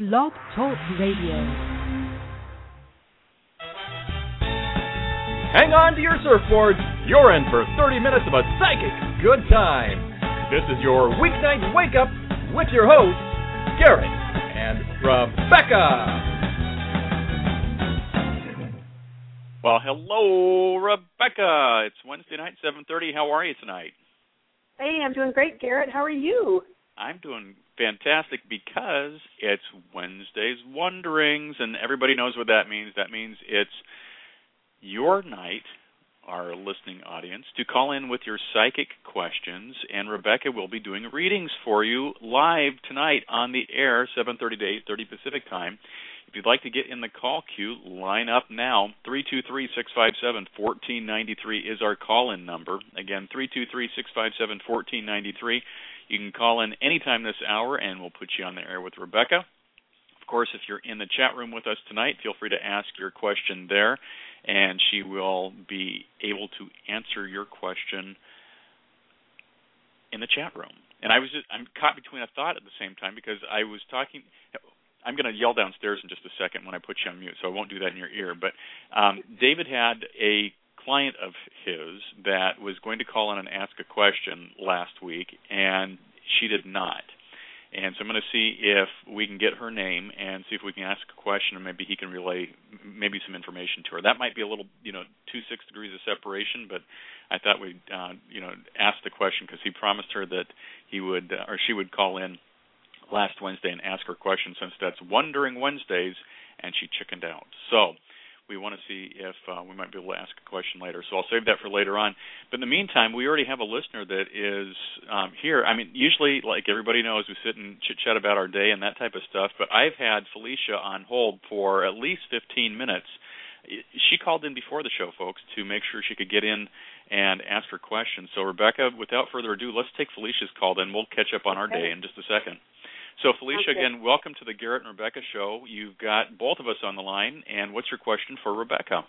Blog Talk Radio. Hang on to your surfboards. You're in for 30 minutes of a psychic good time. This is your weeknight wake up with your hosts, Garrett and Rebecca. Well, hello, Rebecca. It's Wednesday night, 7:30. How are you tonight? Hey, I'm doing great, Garrett. How are you? I'm doing fantastic because it's Wednesday's Wonderings, and everybody knows what that means. That means it's your night, our listening audience, to call in with your psychic questions, and Rebecca will be doing readings for you live tonight on the air, 7:30 to 8:30 Pacific time. If you'd like to get in the call queue, line up now. 323-657-1493 is our call-in number. Again, 323-657-1493. You can call in anytime this hour, and we'll put you on the air with Rebecca. Of course, if you're in the chat room with us tonight, feel free to ask your question there, and she will be able to answer your question in the chat room. And I'm caught between a thought at the same time because I was talking. I'm going to yell downstairs in just a second when I put you on mute, so I won't do that in your ear. But David had a client of his that was going to call in and ask a question last week, and she did not. And so I'm going to see if we can get her name and see if we can ask a question, and maybe he can relay maybe some information to her. That might be a little, 6 degrees of separation, but I thought we'd, ask the question because he promised her that he would or she would call in last Wednesday and ask her question since that's Wondering Wednesdays, and she chickened out. So we want to see if we might be able to ask a question later. So I'll save that for later on. But in the meantime, we already have a listener that is here. I mean, usually, like everybody knows, we sit and chit-chat about our day and that type of stuff, but I've had Felicia on hold for at least 15 minutes. She called in before the show, folks, to make sure she could get in and ask her question. So, Rebecca, without further ado, let's take Felicia's call, then we'll catch up on our day in just a second. So, Felicia, again, welcome to the Garrett and Rebecca show. You've got both of us on the line, and what's your question for Rebecca?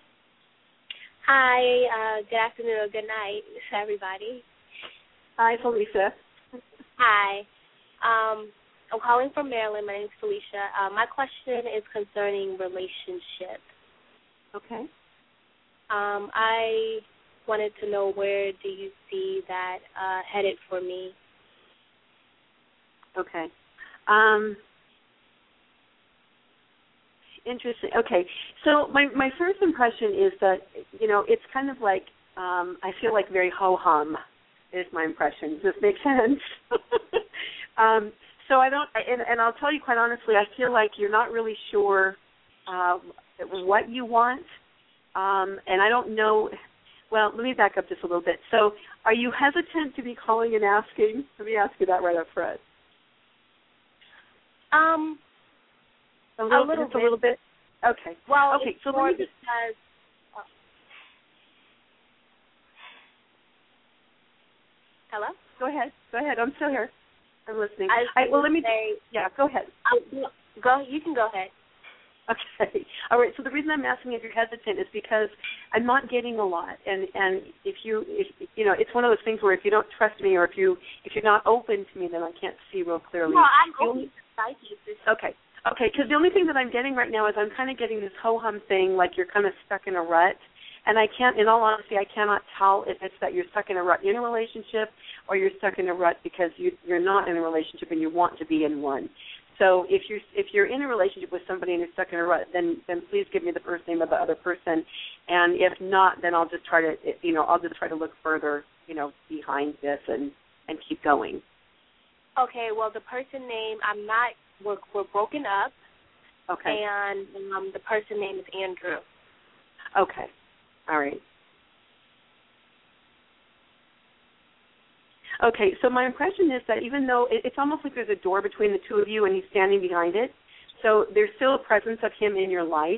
Hi, good afternoon or good night, everybody. Hi, Felicia. Hi. I'm calling from Maryland. My name is Felicia. My question is concerning relationships. Okay. I wanted to know, where do you see that headed for me? Okay. Interesting. Okay. So my first impression is that, it's kind of like, I feel like very ho-hum is my impression. Does this make sense? So I don't, and I'll tell you quite honestly, I feel like you're not really sure what you want, and I don't know. Well, let me back up just a little bit. So are you hesitant to be calling and asking? Let me ask you that right up front. A little bit. Okay. Well, okay. So more let me just. Because, hello. Go ahead. I'm still here. I'm listening. Let me say. Yeah. Go ahead. You can go ahead. Okay. All right. So the reason I'm asking if you're hesitant is because I'm not getting a lot, and if it's one of those things where if you don't trust me or if you're not open to me, then I can't see real clearly. No, I'm open to psychics. Okay. Okay. Because the only thing that I'm getting right now is I'm kind of getting this ho-hum thing, like you're kind of stuck in a rut, and I can't. In all honesty, I cannot tell if it's that you're stuck in a rut in a relationship or you're stuck in a rut because you're not in a relationship and you want to be in one. So if you're in a relationship with somebody and you're stuck in a rut, then please give me the first name of the other person, and if not, then I'll just try to look further, behind this and keep going. Okay. Well, the person name, we're broken up. Okay. And the person name is Andrew. Okay. All right. Okay, so my impression is that even though it's almost like there's a door between the two of you and he's standing behind it, so there's still a presence of him in your life.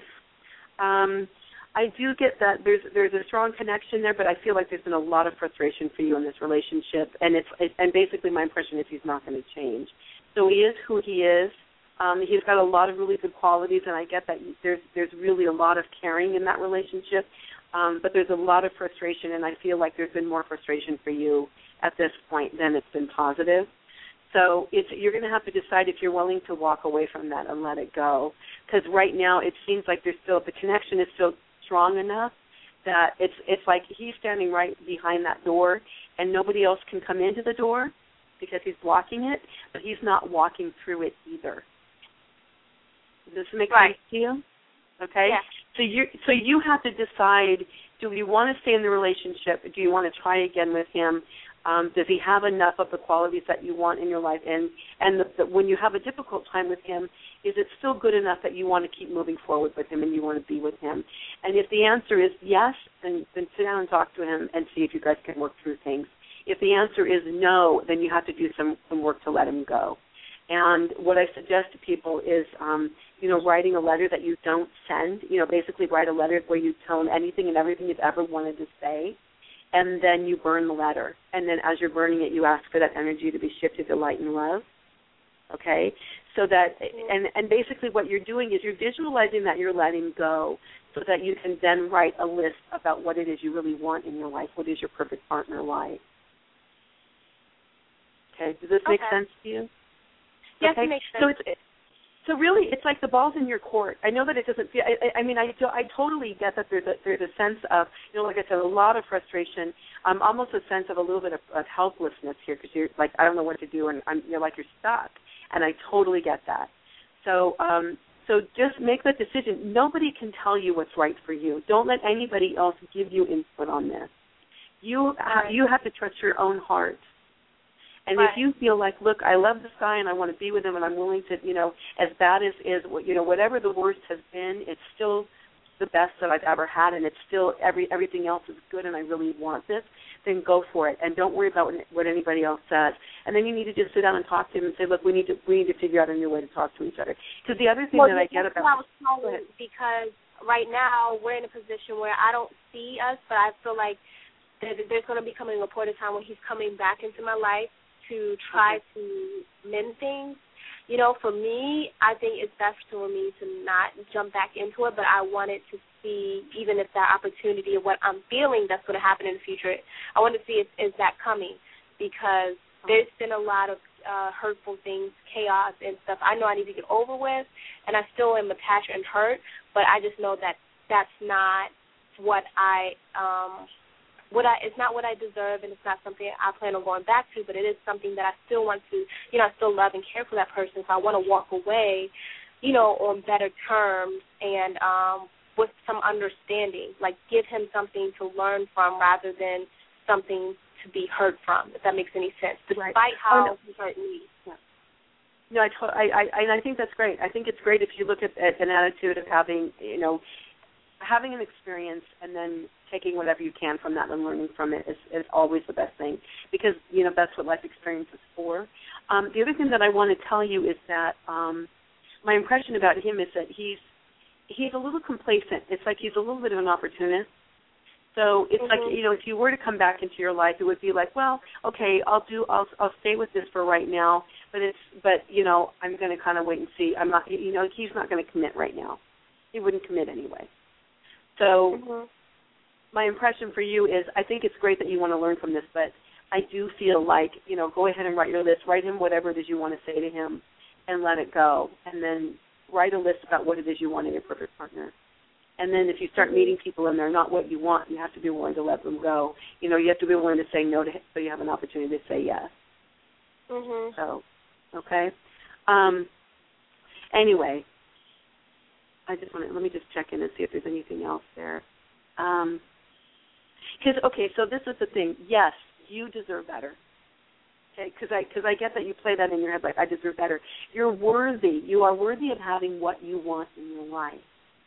I do get that there's a strong connection there, but I feel like there's been a lot of frustration for you in this relationship, and basically my impression is he's not going to change. So he is who he is. He's got a lot of really good qualities, and I get that there's really a lot of caring in that relationship, but there's a lot of frustration, and I feel like there's been more frustration for you at this point than it's been positive. So you're going to have to decide if you're willing to walk away from that and let it go. Because right now it seems like the connection is still strong enough that it's like he's standing right behind that door and nobody else can come into the door because he's blocking it, but he's not walking through it either. Does this make sense to you? Okay? Yeah. So you have to decide, do you want to stay in the relationship? Do you want to try again with him? Does he have enough of the qualities that you want in your life? And when you have a difficult time with him, is it still good enough that you want to keep moving forward with him and you want to be with him? And if the answer is yes, then sit down and talk to him and see if you guys can work through things. If the answer is no, then you have to do some work to let him go. And what I suggest to people is, writing a letter that you don't send. Basically write a letter where you tell him anything and everything you've ever wanted to say, and then you burn the letter. And then as you're burning it, you ask for that energy to be shifted to light and love. Okay? So that, and basically what you're doing is you're visualizing that you're letting go so that you can then write a list about what it is you really want in your life. What is your perfect partner like? Okay? Does this make sense to you? Yes, it makes sense. So really, it's like the ball's in your court. I know that it doesn't feel. I totally get that there's a sense of, like I said, a lot of frustration. Almost a sense of a little bit of helplessness here because you're like, I don't know what to do, and you're like you're stuck. And I totally get that. So just make that decision. Nobody can tell you what's right for you. Don't let anybody else give you input on this. You have to trust your own heart. And if you feel like, look, I love this guy and I want to be with him and I'm willing to, as bad as whatever the worst has been, it's still the best that I've ever had, and it's still everything else is good, and I really want this, then go for it, and don't worry about what anybody else says. And then you need to just sit down and talk to him and say, look, we need to figure out a new way to talk to each other. Because the other thing that I get about because right now we're in a position where I don't see us, but I feel like there's going to be coming a point in time when he's coming back into my life to try to mend things. For me, I think it's best for me to not jump back into it, but I wanted to see, even if that opportunity of what I'm feeling that's going to happen in the future, I want to see is that coming, because there's been a lot of hurtful things, chaos and stuff I know I need to get over with, and I still am attached and hurt, but I just know that that's not what it's not what I deserve, and it's not something I plan on going back to, but it is something that I still want to, I still love and care for that person, so I want to walk away, on better terms and with some understanding, like give him something to learn from rather than something to be hurt from, if that makes any sense, despite how he hurt me. Yeah. No, I think that's great. I think it's great if you look at an attitude of having, having an experience and then taking whatever you can from that and learning from it is always the best thing, because, that's what life experience is for. The other thing that I want to tell you is that my impression about him is that he's a little complacent. It's like he's a little bit of an opportunist. So it's like, if you were to come back into your life, it would be like, well, okay, I'll stay with this for right now, but I'm going to kind of wait and see. I'm not, he's not going to commit right now. He wouldn't commit anyway. So my impression for you is, I think it's great that you want to learn from this, but I do feel like, go ahead and write your list. Write him whatever it is you want to say to him and let it go. And then write a list about what it is you want in your perfect partner. And then if you start meeting people and they're not what you want, you have to be willing to let them go. You have to be willing to say no to him so you have an opportunity to say yes. So, okay. Anyway, let me just check in and see if there's anything else there. So this is the thing. Yes, you deserve better. Okay, because I get that you play that in your head like, I deserve better. You're worthy. You are worthy of having what you want in your life.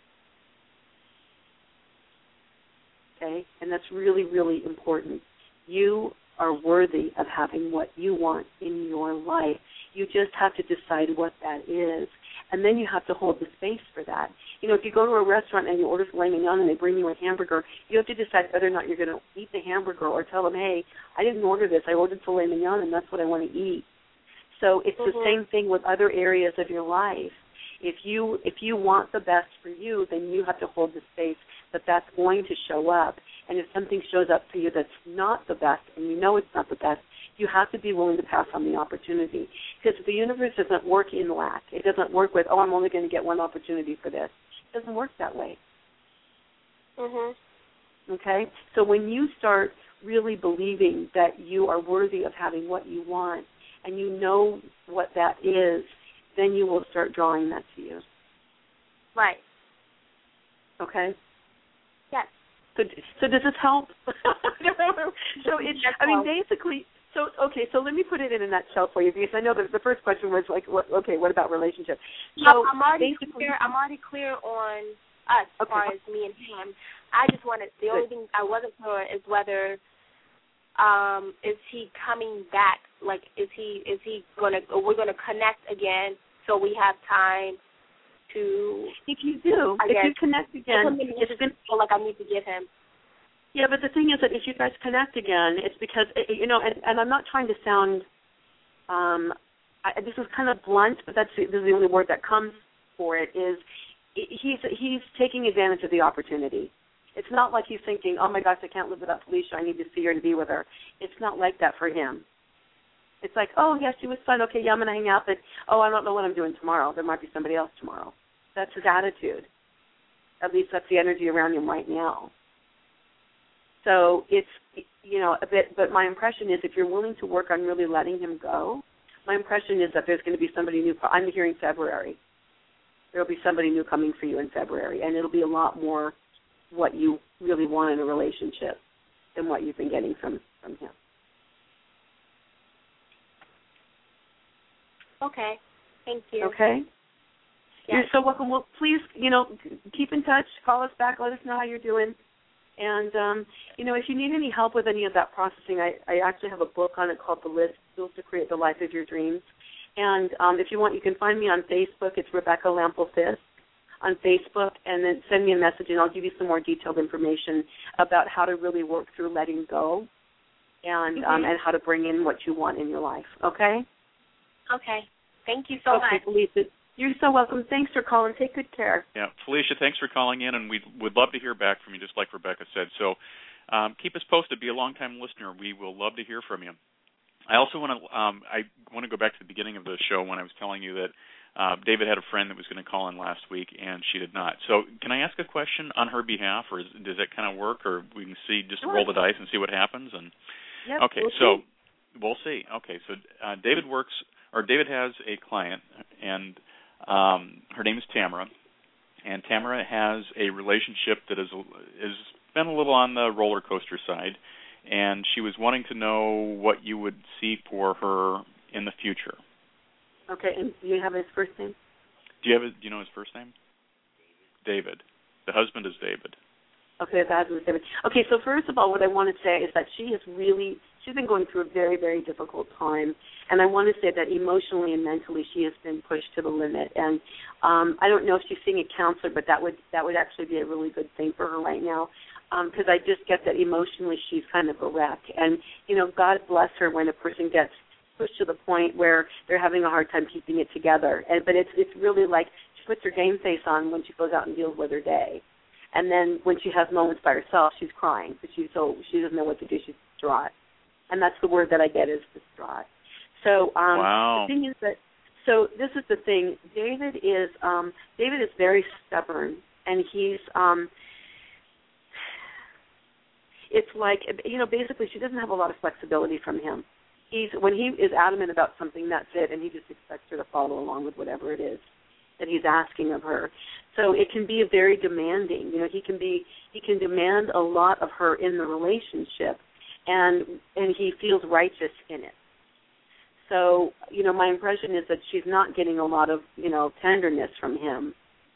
Okay, and that's really, really important. You are worthy of having what you want in your life. You just have to decide what that is, and then you have to hold the space for that. If you go to a restaurant and you order filet mignon and they bring you a hamburger, you have to decide whether or not you're going to eat the hamburger or tell them, hey, I didn't order this. I ordered filet mignon, and that's what I want to eat. So it's the same thing with other areas of your life. If you want the best for you, then you have to hold the space that that's going to show up. And if something shows up for you that's not the best, and you know it's not the best, you have to be willing to pass on the opportunity. Because the universe doesn't work in lack. It doesn't work with, I'm only going to get one opportunity for this. It doesn't work that way. Okay? So when you start really believing that you are worthy of having what you want, and you know what that is, then you will start drawing that to you. Right. Okay? Yes. So does this help? Basically, so let me put it in a nutshell for you, because I know that the first question was like, what about relationship? So I'm already clear on us as far as me and him. I just wanted, the only thing I wasn't sure is whether is he coming back? Like, is he we're gonna connect again so we have time to? If you do, if you connect again, it's going to feel like I need to give him. Yeah, but the thing is that if you guys connect again, it's because, and I'm not trying to sound, this is kind of blunt, but this is the only word that comes for it, is he's taking advantage of the opportunity. It's not like he's thinking, oh, my gosh, I can't live without Felicia. I need to see her and be with her. It's not like that for him. It's like, oh, yeah, she was fun. Okay, yeah, I'm going to hang out, but, I don't know what I'm doing tomorrow. There might be somebody else tomorrow. That's his attitude. At least that's the energy around him right now. So it's, a bit, but my impression is if you're willing to work on really letting him go, my impression is that there's going to be somebody new. I'm hearing February. There will be somebody new coming for you in February, and it'll be a lot more what you really want in a relationship than what you've been getting from him. Okay. Thank you. Okay. Yes. You're so welcome. Well, please, keep in touch. Call us back. Let us know how you're doing. And, if you need any help with any of that processing, I actually have a book on it called The List, Tools to Create the Life of Your Dreams. And if you want, you can find me on Facebook. It's Rebecca Lampel-Fisk on Facebook, and then send me a message, and I'll give you some more detailed information about how to really work through letting go and how to bring in what you want in your life, okay? Okay. Thank you so much. Felicia, you're so welcome. Thanks for calling. Take good care. Yeah, Felicia, thanks for calling in, and we'd love to hear back from you, just like Rebecca said. So keep us posted. Be a long-time listener. We will love to hear from you. I also want to go back to the beginning of the show when I was telling you that David had a friend that was going to call in last week, and she did not. So can I ask a question on her behalf, or does that kind of work, or we can see, just roll the dice and see what happens? And yep, okay, we'll see. Okay, so David has a client, and her name is Tamara, and Tamara has a relationship that is been a little on the roller coaster side, and she was wanting to know what you would see for her in the future. Okay, and do you have his first name? Do you know his first name? David. The husband is David. Okay, the husband is David. Okay, so first of all, what I want to say is that she's been going through a very, very difficult time, and I want to say that emotionally and mentally she has been pushed to the limit. And I don't know if she's seeing a counselor, but that would actually be a really good thing for her right now, because I just get that emotionally she's kind of a wreck. And God bless her when a person gets pushed to the point where they're having a hard time keeping it together. But it's really like she puts her game face on when she goes out and deals with her day. And then when she has moments by herself, she's crying because she doesn't know what to do. She's distraught. And that's the word that I get is distraught. So wow. The thing is that, so this is the thing. David is very stubborn, and he's it's like, basically she doesn't have a lot of flexibility from him. When he is adamant about something, that's it, and he just expects her to follow along with whatever it is that he's asking of her. So it can be very demanding. He can demand a lot of her in the relationship, and he feels righteous in it. So, my impression is that she's not getting a lot of, tenderness from him.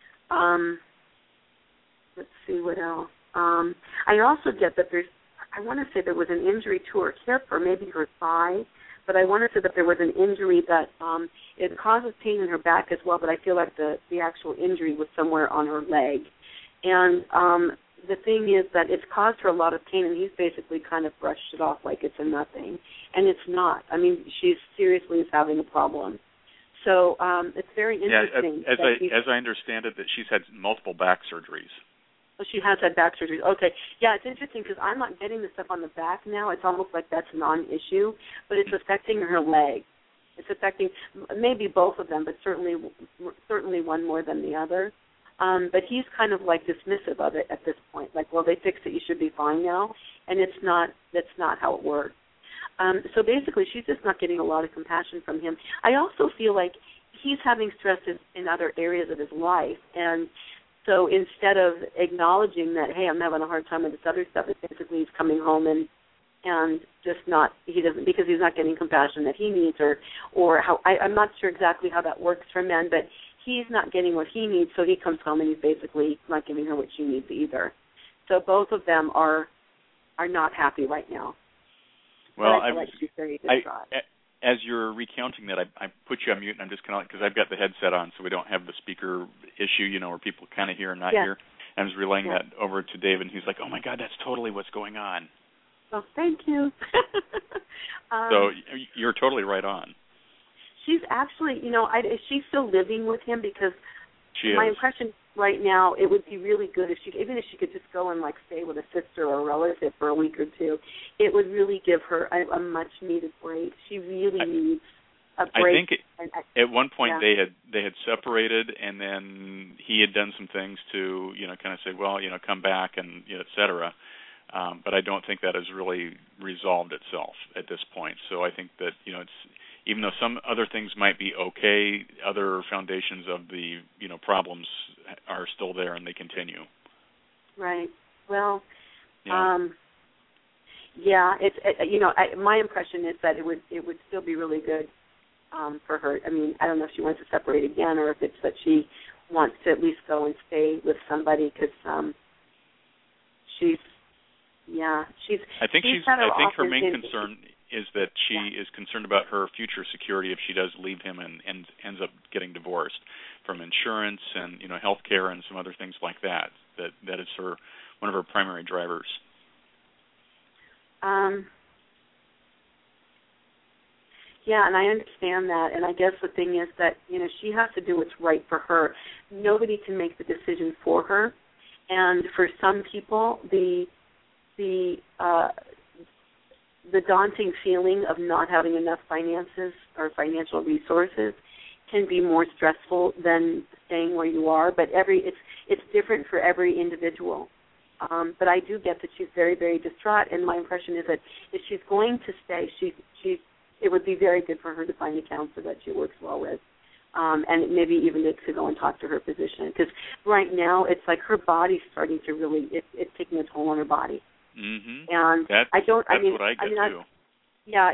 Let's see what else. I also get that I want to say there was an injury to her hip or maybe her thigh, but I want to say that there was an injury that it causes pain in her back as well, but I feel like the actual injury was somewhere on her leg. And the thing is that it's caused her a lot of pain, and he's basically kind of brushed it off like it's a nothing. And it's not. I mean, she seriously is having a problem. So it's very interesting. Yeah, as I understand it, that she's had multiple back surgeries. Oh, she has had back surgery. Okay. Yeah, it's interesting because I'm not getting the stuff on the back now. It's almost like that's a non-issue, but it's affecting her leg. It's affecting maybe both of them, but certainly one more than the other. But he's kind of like dismissive of it at this point. Like, well, they fixed it. You should be fine now. And that's not how it works. So basically, she's just not getting a lot of compassion from him. I also feel like he's having stress in other areas of his life. And so instead of acknowledging that, hey, I'm having a hard time with this other stuff, it's basically he's coming home and just not, he doesn't, because he's not getting compassion that he needs, or how, I'm not sure exactly how that works for men, but he's not getting what he needs, so he comes home and he's basically not giving her what she needs either. So both of them are not happy right now. Well, she's very distraught. As you're recounting that, I put you on mute, and I'm just kind of, because I've got the headset on, so we don't have the speaker issue, where people kind of hear and not hear. I was relaying that over to David, and he's like, oh, my God, that's totally what's going on. Well, thank you. So you're totally right on. She's actually, is she still living with him? Because my impression right now, it would be really good if even if she could just go and like stay with a sister or a relative for a week or two. It would really give her a much needed break. She really needs a break. I think at one point they had separated, and then he had done some things to kind of say, well, come back and et cetera. But I don't think that has really resolved itself at this point. So I think that it's, even though some other things might be okay, other foundations of the problems are still there and they continue. Right. Well, it's my impression is that it would still be really good for her. I mean, I don't know if she wants to separate again or if it's that she wants to at least go and stay with somebody because she's. I think her main concern is that she is concerned about her future security if she does leave him and ends up getting divorced, from insurance and health care and some other things like that. That is one of her primary drivers. And I understand that, and I guess the thing is that she has to do what's right for her. Nobody can make the decision for her, and for some people the daunting feeling of not having enough finances or financial resources can be more stressful than staying where you are. But it's different for every individual. But I do get that she's very, very distraught, and my impression is that if she's going to stay, it would be very good for her to find a counselor that she works well with, and maybe even to go and talk to her physician. Because right now it's like her body's starting to really, it's taking a toll on her body. Mm-hmm. And that's what I get too. Yeah,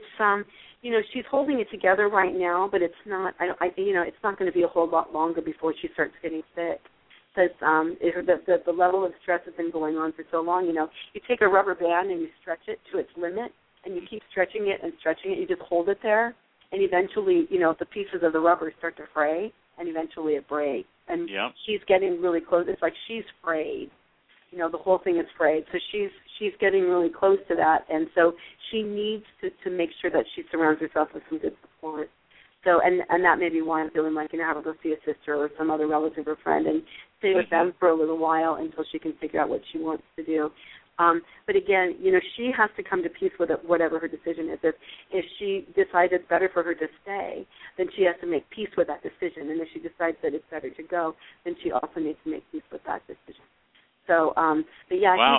it's she's holding it together right now, but it's not. It's not going to be a whole lot longer before she starts getting sick. Because the level of stress has been going on for so long. You take a rubber band and you stretch it to its limit, and you keep stretching it and stretching it. You just hold it there, and eventually, the pieces of the rubber start to fray, and eventually it breaks. And she's getting really close. It's like she's frayed. The whole thing is frayed. So she's getting really close to that, and so she needs to make sure that she surrounds herself with some good support. So, and that may be why I'm feeling like, have her go see a sister or some other relative or friend and stay with them for a little while until she can figure out what she wants to do. But again, she has to come to peace with it, whatever her decision is. If she decides it's better for her to stay, then she has to make peace with that decision. And if she decides that it's better to go, then she also needs to make peace with that decision. So, but yeah, wow.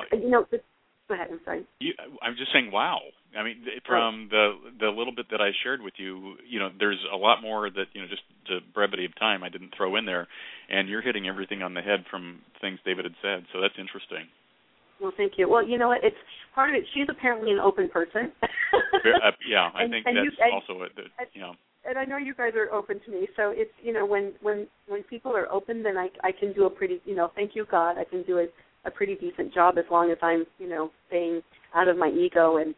Go ahead. I'm sorry. I'm just saying, wow. I mean, from the little bit that I shared with you, there's a lot more that just the brevity of time I didn't throw in there, and you're hitting everything on the head from things David had said. So that's interesting. Well, thank you. Well, you know what? It's part of it. She's apparently an open person. Yeah, I think that's also it. And I know you guys are open to me, so it's when people are open, then I can do a pretty thank you God, I can do a pretty decent job as long as I'm staying out of my ego and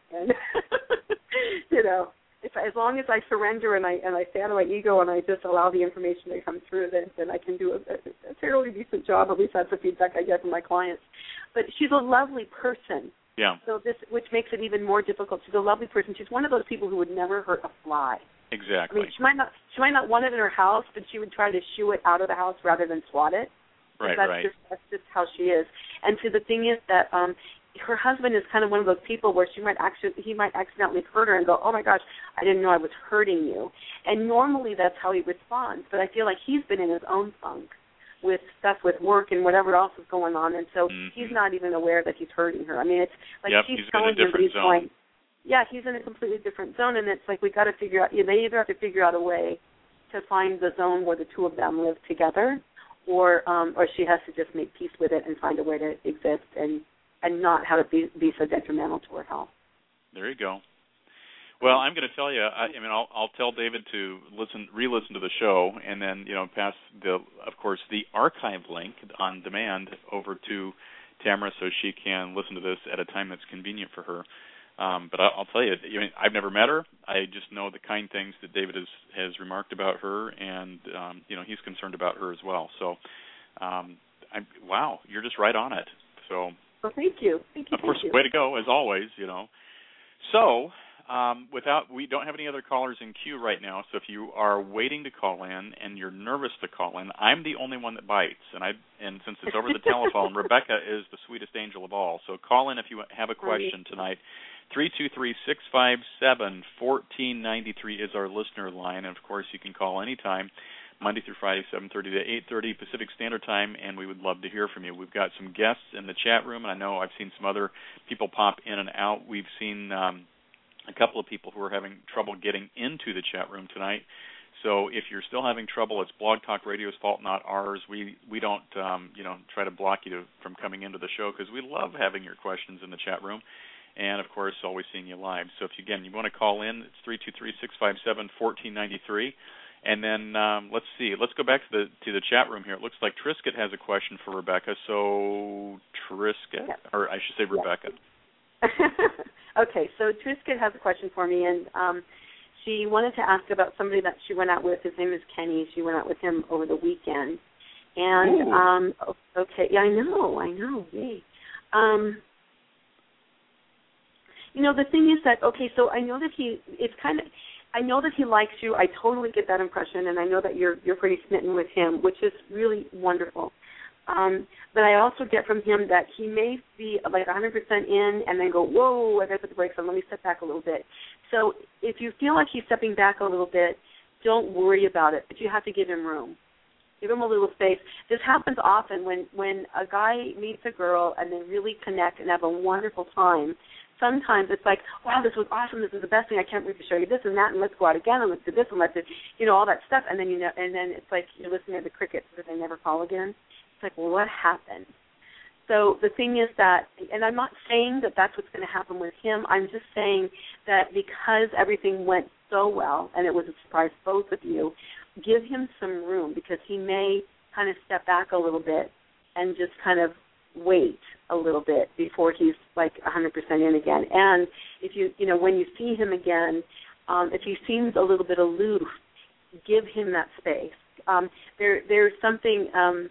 as long as I surrender and I stay out of my ego and I just allow the information to come through, then I can do a fairly decent job. At least that's the feedback I get from my clients. But she's a lovely person. Yeah. So which makes it even more difficult. She's a lovely person. She's one of those people who would never hurt a fly. Exactly. I mean, she might not want it in her house, but she would try to shoo it out of the house rather than swat it. Right, That's just how she is. And so the thing is that her husband is kind of one of those people where he might accidentally hurt her and go, oh my gosh, I didn't know I was hurting you. And normally that's how he responds, but I feel like he's been in his own funk with stuff with work and whatever else is going on, and so he's not even aware that he's hurting her. I mean, it's like she's telling him that he's going. Yeah, he's in a completely different zone, and it's like we got to figure out. They either have to figure out a way to find the zone where the two of them live together, or she has to just make peace with it and find a way to exist and not have it be so detrimental to her health. There you go. Well, I'm going to tell you. I'll tell David to re-listen to the show, and then pass the archive link on demand over to Tamara so she can listen to this at a time that's convenient for her. But I'll tell you, I've never met her. I just know the kind things that David has remarked about her, and he's concerned about her as well. So, wow, you're just right on it. So, well, thank you. Of course, way to go as always. So, we don't have any other callers in queue right now. So if you are waiting to call in and you're nervous to call in, I'm the only one that bites, and since it's over the telephone, Rebecca is the sweetest angel of all. So call in if you have a question tonight. 323-657-1493 is our listener line, and of course you can call anytime, Monday through Friday, 7:30 to 8:30 Pacific Standard Time, and we would love to hear from you. We've got some guests in the chat room, and I know I've seen some other people pop in and out. We've seen a couple of people who are having trouble getting into the chat room tonight. So if you're still having trouble, it's Blog Talk Radio's fault, not ours. We don't try to block you from coming into the show because we love having your questions in the chat room. And, of course, always seeing you live. So if you want to call in, it's 323-657-1493. And then let's see. Let's go back to the chat room here. It looks like Trisket has a question for Rebecca. So Trisket, or I should say Rebecca. Okay, so Trisket has a question for me, and she wanted to ask about somebody that she went out with. His name is Kenny. She went out with him over the weekend. And, okay, yeah, I know, yay. The thing is that, okay, so I know that I know that he likes you. I totally get that impression, and I know that you're pretty smitten with him, which is really wonderful. But I also get from him that he may be like 100% in and then go, whoa, I got to put the brakes on, let me step back a little bit. So if you feel like he's stepping back a little bit, don't worry about it, but you have to give him room. Give him a little space. This happens often when a guy meets a girl and they really connect and have a wonderful time. Sometimes it's like, wow, this was awesome. This is the best thing. I can't wait to show you this and that, and let's go out again and let's do this and let's do, all that stuff. And then and then it's like you're listening to the crickets because they never call again. It's like, well, what happened? So the thing is that, and I'm not saying that that's what's going to happen with him. I'm just saying that because everything went so well and it was a surprise to both of you, give him some room because he may kind of step back a little bit and just kind of wait a little bit before he's like 100% in again. And if when you see him again, if he seems a little bit aloof, give him that space. There's something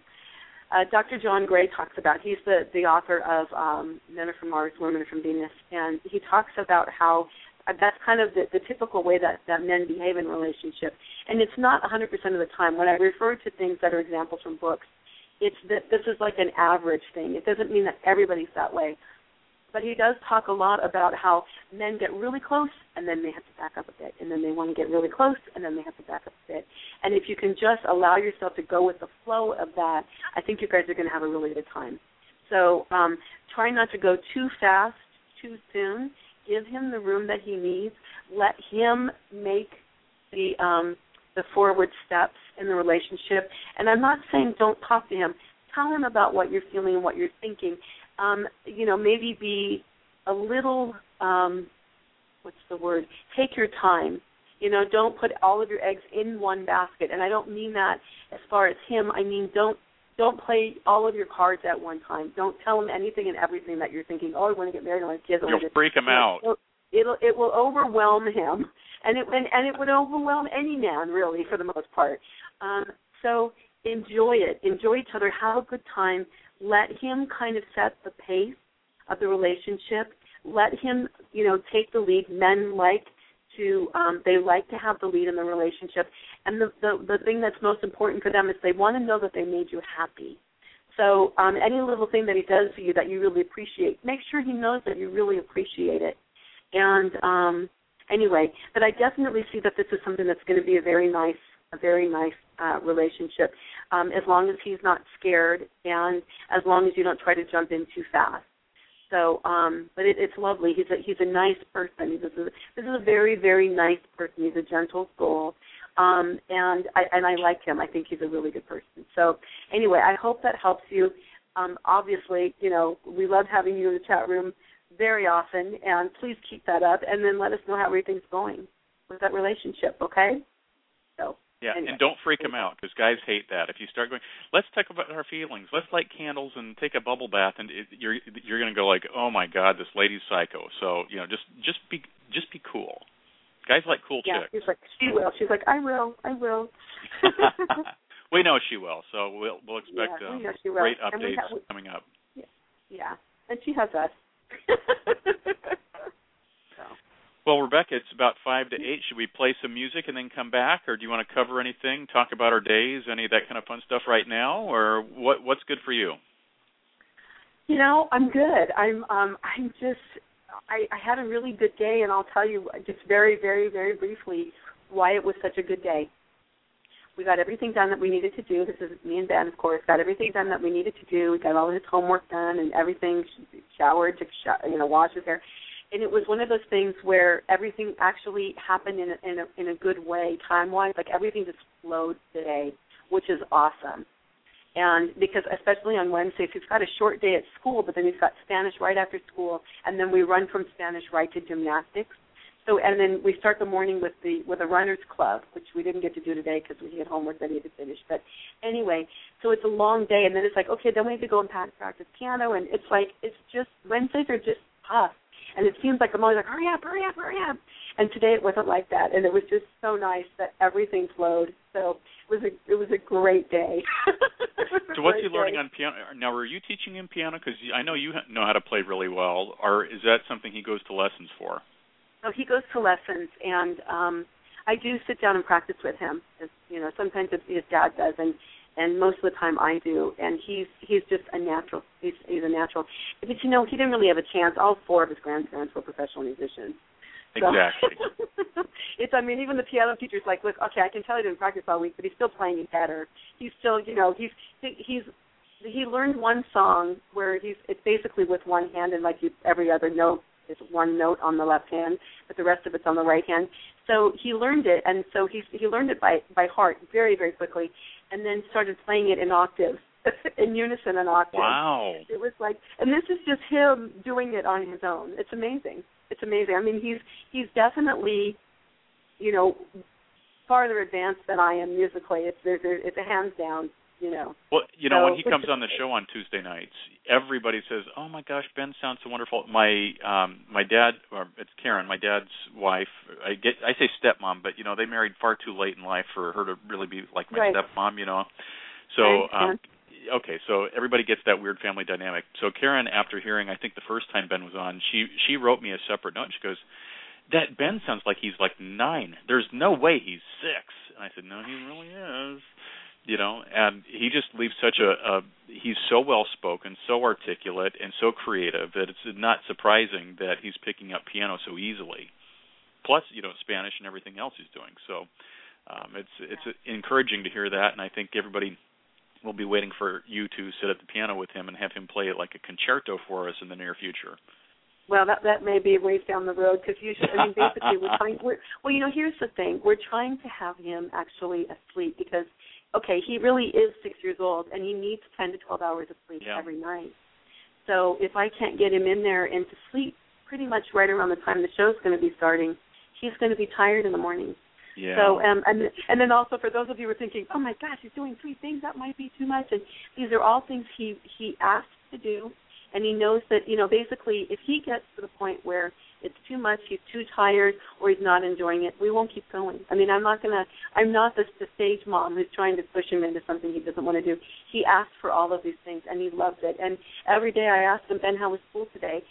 Dr. John Gray talks about. He's the author of Men Are From Mars, Women Are From Venus, and he talks about how that's kind of the typical way that men behave in relationships. And it's not 100% of the time. When I refer to things that are examples from books, it's that this is like an average thing. It doesn't mean that everybody's that way. But he does talk a lot about how men get really close and then they have to back up a bit, and then they want to get really close and then they have to back up a bit. And if you can just allow yourself to go with the flow of that, I think you guys are going to have a really good time. So try not to go too fast, too soon. Give him the room that he needs. Let him make the forward steps in the relationship. And I'm not saying don't talk to him. Tell him about what you're feeling and what you're thinking. Maybe be a little, take your time. Don't put all of your eggs in one basket. And I don't mean that as far as him. I mean don't play all of your cards at one time. Don't tell him anything and everything that you're thinking, oh, I want to get married, I want kids. You'll freak him out. It will overwhelm him. And it would overwhelm any man, really, for the most part. So enjoy it. Enjoy each other. Have a good time. Let him kind of set the pace of the relationship. Let him, take the lead. Men like to have the lead in the relationship, and the thing that's most important for them is they want to know that they made you happy. So any little thing that he does for you that you really appreciate, make sure he knows that you really appreciate it. And anyway, but I definitely see that this is something that's going to be a very nice relationship, as long as he's not scared and as long as you don't try to jump in too fast. So, but it's lovely. He's a nice person. This is a very, very nice person. He's a gentle soul, and I like him. I think he's a really good person. So, anyway, I hope that helps you. Obviously, we love having you in the chat room very often, and please keep that up, and then let us know how everything's going with that relationship. Okay? So. Yeah, anyway. And don't freak them out, because guys hate that. If you start going, let's talk about our feelings, let's light candles and take a bubble bath, and you're going to go like, oh my God, this lady's psycho. So just be cool. Guys like cool chicks. Yeah, she will. She's like, I will. We know she will. So we'll expect great updates coming up. Yeah, and she has us. Well, Rebecca, it's about 5 to 8. Should we play some music and then come back, or do you want to cover anything, talk about our days, any of that kind of fun stuff right now, or what's good for you? I'm good. I had a really good day, and I'll tell you just very, very, very briefly why it was such a good day. We got everything done that we needed to do. This is me and Ben, of course, got everything done that we needed to do. We got all his homework done and everything, showered, washed his hair. And it was one of those things where everything actually happened in a good way, time-wise. Like everything just flowed today, which is awesome. And because especially on Wednesdays, he's got a short day at school, but then he's got Spanish right after school, and then we run from Spanish right to gymnastics. So and then we start the morning with a runner's club, which we didn't get to do today because we had homework that he had to finish. But anyway, so it's a long day, and then it's like, okay, then we have to go and practice piano, and it's like Wednesdays are just tough. And it seems like I'm always like, hurry up. And today it wasn't like that, and it was just so nice that everything flowed. So it was a great day. So what's he learning on piano? Now, were you teaching him piano? Because I know you know how to play really well. Or is that something he goes to lessons for? Oh, he goes to lessons, and I do sit down and practice with him. Sometimes his dad does, and most of the time I do, and he's just a natural. He's a natural. But he didn't really have a chance. All 4 of his grandparents were professional musicians. So. Exactly. Even the piano teacher's like, look, okay, I can tell he didn't practice all week, but he's still playing better. He's still, he learned one song where it's basically with one hand, and like every other note is one note on the left hand, but the rest of it's on the right hand. So he learned it, and so he learned it by heart very, very quickly, and then started playing it in octaves, in unison in octaves. Wow. It was like, and this is just him doing it on his own. It's amazing. It's amazing. He's definitely, farther advanced than I am musically. It's a hands down. Well, when he comes on the show on Tuesday nights, everybody says, "Oh my gosh, Ben sounds so wonderful." My dad, or it's Karen, my dad's wife. I say stepmom, but they married far too late in life for her to really be like my stepmom. So okay, so everybody gets that weird family dynamic. So Karen, after hearing, I think the first time Ben was on, she wrote me a separate note. She goes, "That Ben sounds like he's like 9. There's no way he's 6." And I said, "No, he really is." And he just leaves he's so well-spoken, so articulate, and so creative that it's not surprising that he's picking up piano so easily. Plus, Spanish and everything else he's doing. So it's encouraging to hear that, and I think everybody will be waiting for you to sit at the piano with him and have him play it like a concerto for us in the near future. Well, that may be a ways down the road because usually, basically we're trying. Here's the thing: we're trying to have him actually asleep because, okay, he really is 6 years old and he needs 10 to 12 hours of sleep every night. So if I can't get him in there and to sleep pretty much right around the time the show's going to be starting, he's going to be tired in the morning. Yeah. So and then also for those of you who are thinking, oh my gosh, he's doing 3 things, that might be too much, and these are all things he asked to do. And he knows that, basically if he gets to the point where it's too much, he's too tired, or he's not enjoying it, we won't keep going. I'm not the stage mom who's trying to push him into something he doesn't want to do. He asked for all of these things, and he loves it. And every day I ask him, Ben, how was school today?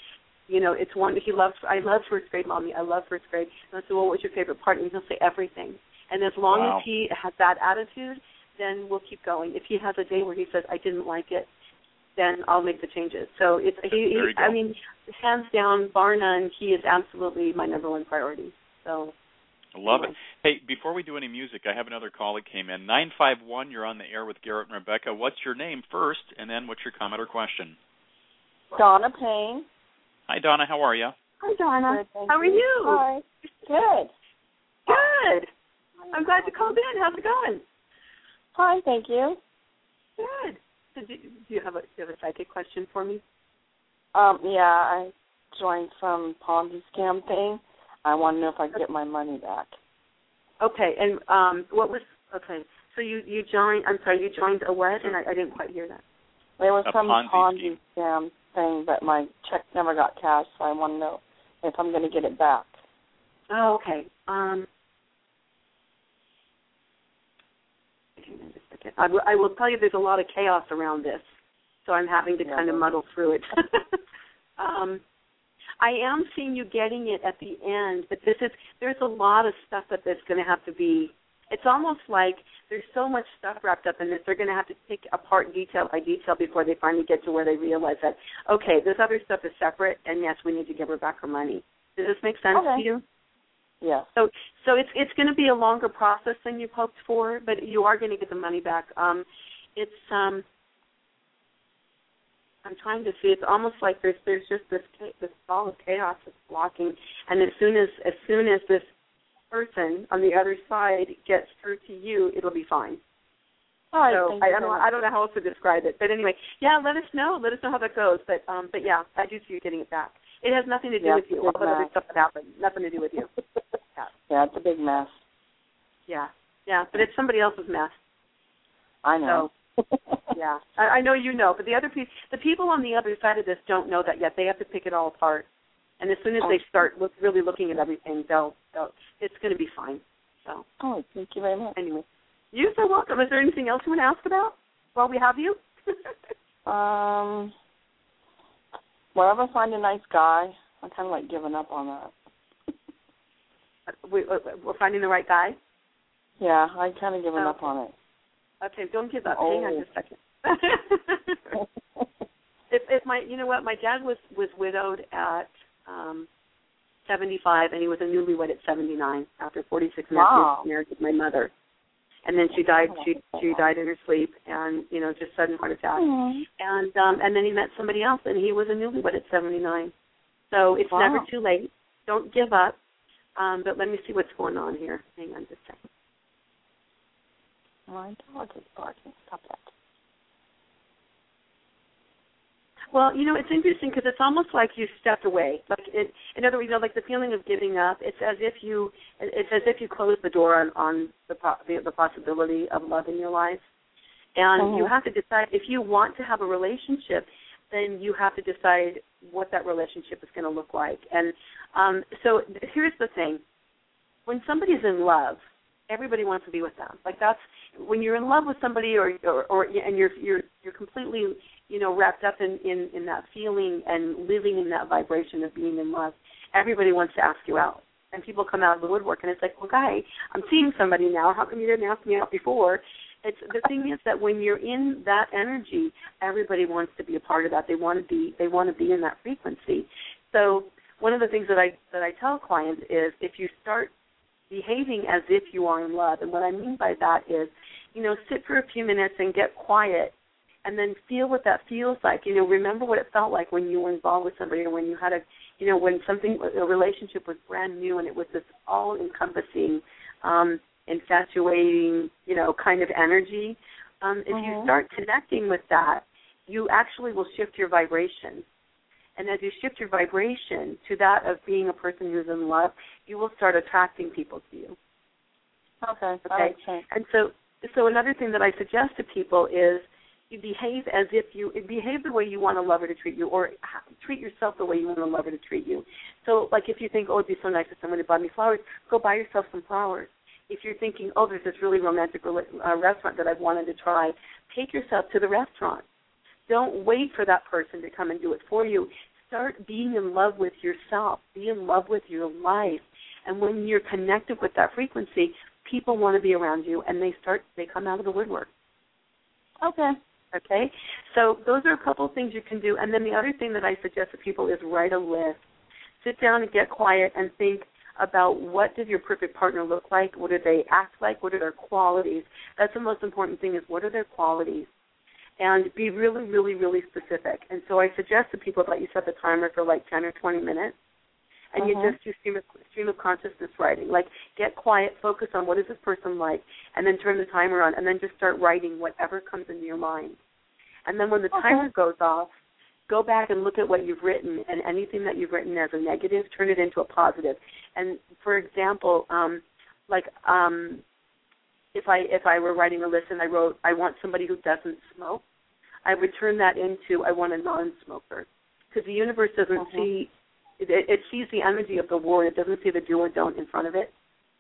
it's one. I love first grade, Mommy. I love first grade. And I said, well, what's your favorite part? And he'll say everything. And as long as he has that attitude, then we'll keep going. If he has a day where he says, I didn't like it, then I'll make the changes. So it's I mean, hands down, bar none, he is absolutely my number one priority. So I love it. Hey, before we do any music, I have another call that came in. 951, you're on the air with Garrett and Rebecca. What's your name first, and then what's your comment or question? Donna Payne. Hi, Donna. How are you? Hi, Donna. Good, how are you? Hi. Good. Good. I'm glad you called in. How's it going? Fine, thank you. Good. So do you have a psychic question for me? Yeah, I joined some Ponzi scam thing. I want to know if I can get my money back. Okay, and so you joined. I'm sorry, you joined a what? And I didn't quite hear that. There was some Ponzi scam thing, but my check never got cashed, so I want to know if I'm going to get it back. Oh, okay. I will tell you there's a lot of chaos around this, so I'm having to kind of muddle through it. I am seeing you getting it at the end, but there's a lot of stuff that's going to have to be. It's almost like there's so much stuff wrapped up in this, they're going to have to take apart detail by detail before they finally get to where they realize that, okay, this other stuff is separate, and yes, we need to give her back her money. Does this make sense to you? Yeah. So it's going to be a longer process than you've hoped for, but you are going to get the money back. I'm trying to see. It's almost like there's just this ball of chaos that's blocking, and as soon as this person on the other side gets through to you, it'll be fine. All right. So I don't know how else to describe it, but anyway, yeah. Let us know how that goes. But yeah, I do see you getting it back. It has nothing to do with you. All the other stuff that happened, nothing to do with you. Yeah, it's a big mess. Yeah, but it's somebody else's mess. I know. So, yeah, I know you know, but the people on the other side of this don't know that yet. They have to pick it all apart, and as soon as they start really looking at everything, it's going to be fine. So. Oh, thank you very much. Anyway, you're so welcome. Is there anything else you want to ask about while we have you? Wherever I find a nice guy, I'm kind of like giving up on that. We're finding the right guy? Yeah, I'm kind of giving up on it. Okay, don't give up. Hang on just a second. You know what? My dad was widowed at 75, and he was a newlywed at 79 after 46 marriage with my mother. And then she died. She died in her sleep, and just sudden heart attack. And then he met somebody else, and he was a newlywed at 79. So it's never too late. Don't give up. But let me see what's going on here. Hang on just a second. My dog is barking. Stop that. Well, it's interesting because it's almost like you stepped away. In other words, like the feeling of giving up. It's as if you closed the door on the possibility of love in your life, and you have to decide if you want to have a relationship. Then you have to decide what that relationship is going to look like. And so here's the thing: when somebody's in love, everybody wants to be with them. Like that's when you're in love with somebody, or and you're completely wrapped up in that feeling and living in that vibration of being in love. Everybody wants to ask you out, and people come out of the woodwork, and it's like, well, guy, I'm seeing somebody now. How come you didn't ask me out before? The thing is that when you're in that energy, everybody wants to be a part of that. They want to be in that frequency. So one of the things that I tell clients is if you start behaving as if you are in love, and what I mean by that is, sit for a few minutes and get quiet, and then feel what that feels like. Remember what it felt like when you were involved with somebody, or when you had when a relationship was brand new and it was this all-encompassing, infatuating, kind of energy. If you start connecting with that, you actually will shift your vibration. And as you shift your vibration to that of being a person who's in love, you will start attracting people to you. Okay. And so another thing that I suggest to people is you behave the way you want a lover to treat you, or treat yourself the way you want a lover to treat you. So, like if you think, oh, it'd be so nice if someone had bought me flowers, go buy yourself some flowers. If you're thinking, oh, there's this really romantic restaurant that I've wanted to try, take yourself to the restaurant. Don't wait for that person to come and do it for you. start being in love with yourself, be in love with your life. And when you're connected with that frequency, people want to be around you, and they come out of the woodwork. Okay. Okay? So those are a couple of things you can do. And then the other thing that I suggest to people is write a list. Sit down and get quiet and think about what does your perfect partner look like, what do they act like, what are their qualities. That's the most important thing, is what are their qualities. And be really, really, really specific. And so I suggest to people that you set the timer for like 10 or 20 minutes, and you just do stream of consciousness writing. Like, get quiet, focus on what is this person like, and then turn the timer on, and then just start writing whatever comes into your mind. And then when the timer goes off, go back and look at what you've written, and anything that you've written as a negative, turn it into a positive. And, for example, if I were writing a list and I wrote, I want somebody who doesn't smoke, I would turn that into, I want a non-smoker. Because the universe doesn't see, it sees the energy of the word. It doesn't see the do or don't in front of it.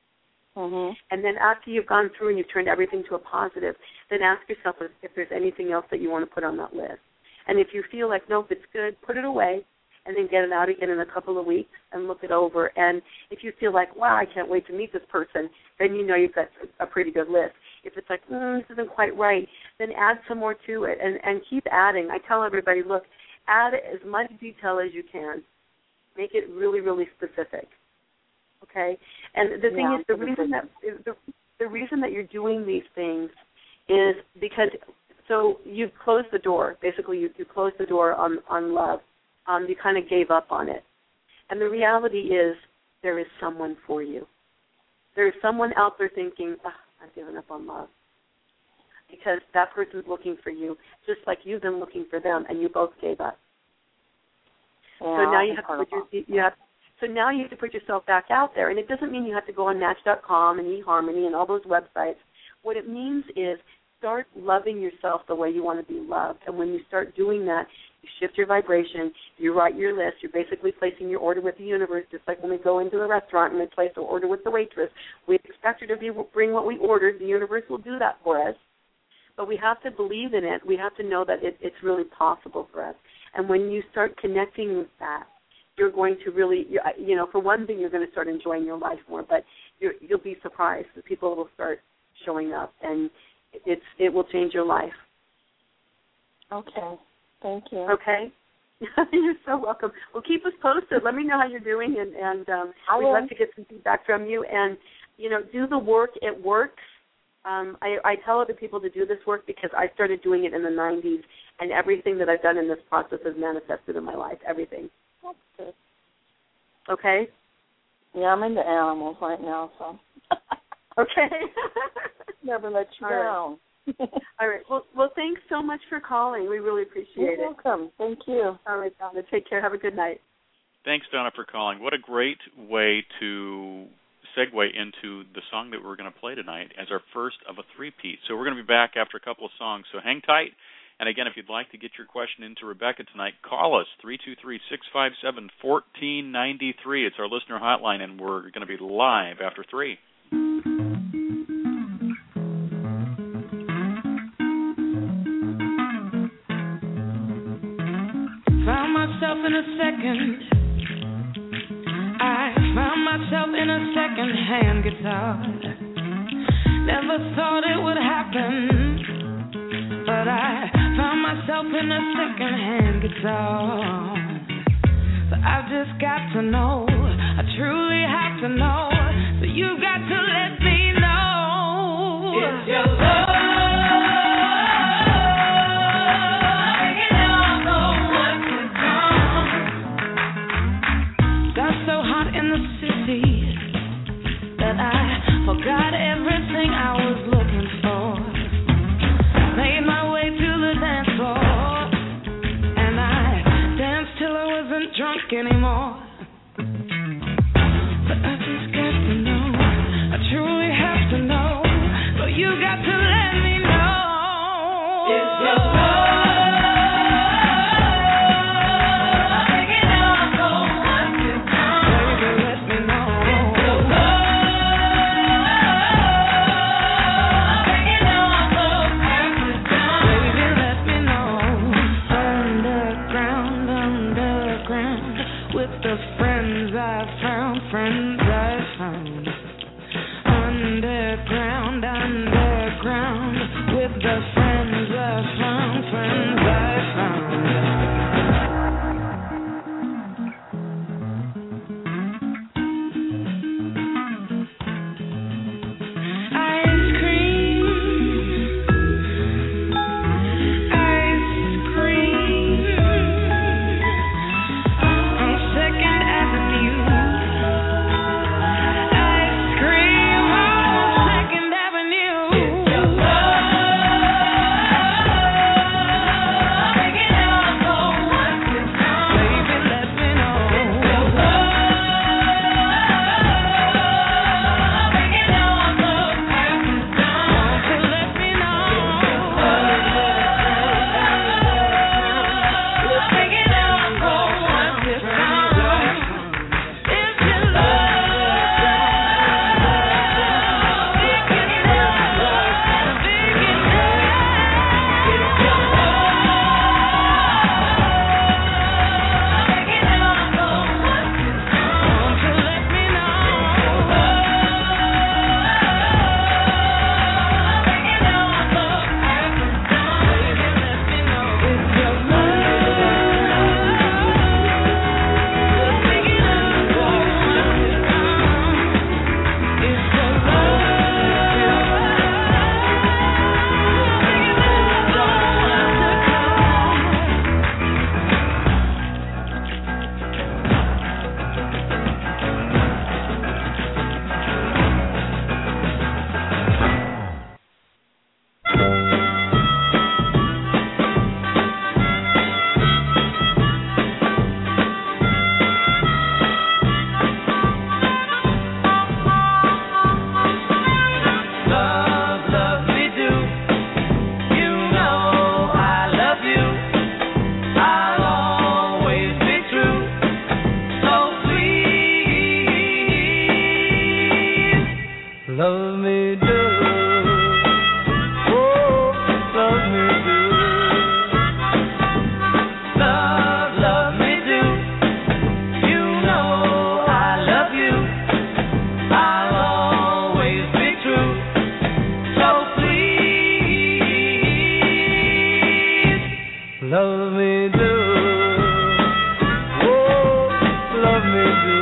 And then after you've gone through and you've turned everything to a positive, then ask yourself if there's anything else that you want to put on that list. And if you feel like, nope, it's good, put it away, and then get it out again in a couple of weeks and look it over. And if you feel like, wow, I can't wait to meet this person, then you know you've got a pretty good list. If it's like, this isn't quite right, then add some more to it and keep adding. I tell everybody, look, add as much detail as you can. Make it really, really specific. Okay? And the thing is, the reason that you're doing these things is because, so you've closed the door. Basically, you closed the door on love. You kind of gave up on it. And the reality is there is someone for you. There is someone out there thinking, I've given up on love. Because that person's looking for you, just like you've been looking for them, and you both gave up. Yeah, so now you have to put yourself back out there. And it doesn't mean you have to go on Match.com and eHarmony and all those websites. What it means is start loving yourself the way you want to be loved. And when you start doing that, you shift your vibration, you write your list, you're basically placing your order with the universe, just like when we go into a restaurant and we place an order with the waitress. We expect her to bring what we ordered. The universe will do that for us. But we have to believe in it. We have to know that it's really possible for us. And when you start connecting with that, you're going to really, for one thing, you're going to start enjoying your life more. But you'll be surprised that people will start showing up, and it will change your life. Okay. Thank you. Okay. You're so welcome. Well, keep us posted. Let me know how you're doing, and we'd love to get some feedback from you. And, do the work. It works. I tell other people to do this work because I started doing it in the 90s, and everything that I've done in this process has manifested in my life, everything. That's good. Okay? Yeah, I'm into animals right now, so. Okay. Never let you down. All right. Well, thanks so much for calling. We really appreciate it. You're welcome. Thank you. All right, Donna. Take care. Have a good night. Thanks, Donna, for calling. What a great way to segue into the song that we're going to play tonight as our first of a three-peat. So we're going to be back after a couple of songs, so hang tight. And again, if you'd like to get your question into Rebecca tonight, call us, 323-657-1493. It's our listener hotline, and we're going to be live after 3. Found myself in a second. I found myself in a second-hand guitar. Never thought it would happen, but I found myself in a second-hand guitar. But I've just got to know, I truly have to know, so you got to let me know. It's your love. Forgot everything I was looking for. Made my way to the dance floor, and I danced till I wasn't drunk anymore. But I just got to know, I truly have to know, but you got to let me know. It's your love. Underground. Love me do. Oh, love me do.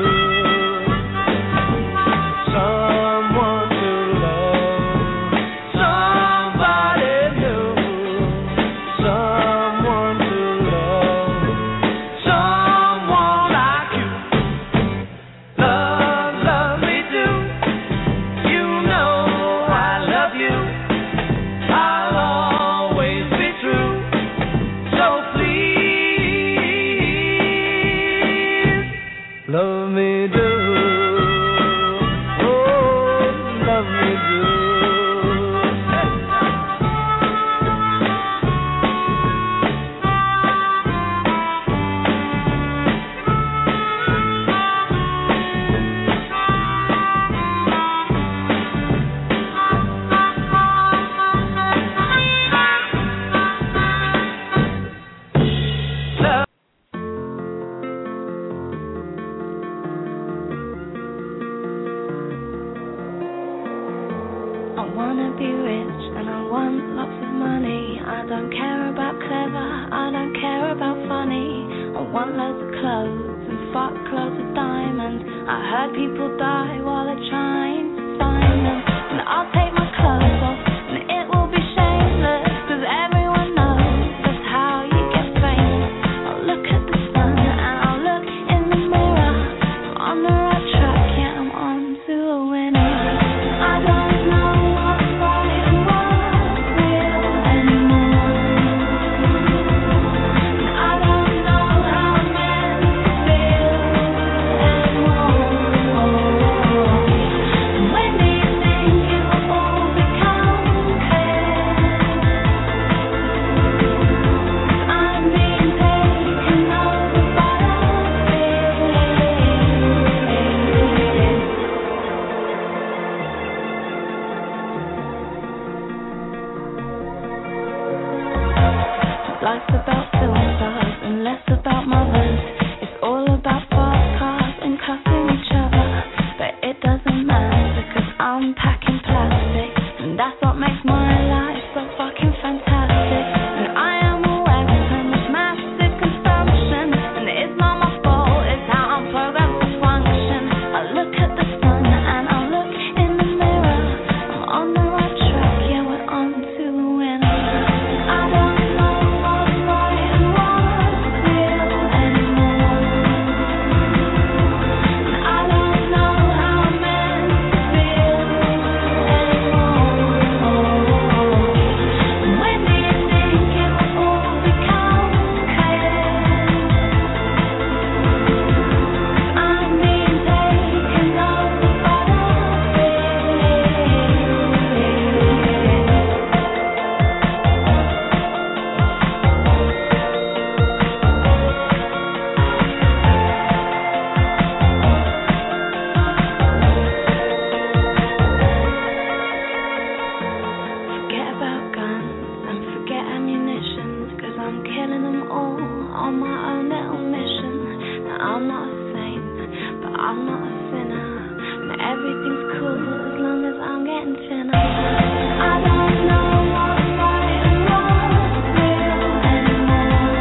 Someone to love. Somebody new. Someone to love. Someone like you. Love, love me do. You know I love you. I'll always be true. So please, love me do. Oh, love me do. I wanna be rich and I want lots of money. I don't care about clever, I don't care about funny. I want loads of clothes and fuck loads of diamonds. I heard people die while they're trying to find them. And I'll take my clothes off and it will be shameless, 'cause everyone knows that's how you get famous. I'll look at the sun and I'll look in the mirror. I'm on the right track, yeah, I'm on to a winner. I don't know what's right and what's real anymore. I don't know how men feel anymore. When do you think it will all become clear? I'm being taken over by a Life's about film stars and less about mothers. It's all about fast cars and cussing each other. But it doesn't matter, 'cause I'm packing plastic, and that's what makes my life so fucking fantastic. And I am a weapon of massive consumption, and it's not my fault, it's how I'm programmed to function. I look at the sun and I look in the mirror. I'm on the right track, yeah, we're on to a winner. I don't know what's right and what's real anymore. I don't know how men feel anymore. When do you think it will all become clear? I'm being taken over by a Forget about guns and forget ammunition, 'cause I'm killing them all on my own little mission. Now I'm not a saint, but I'm not a sinner, and everything's cool as long as I'm getting thinner. I don't know what's right and what's real anymore.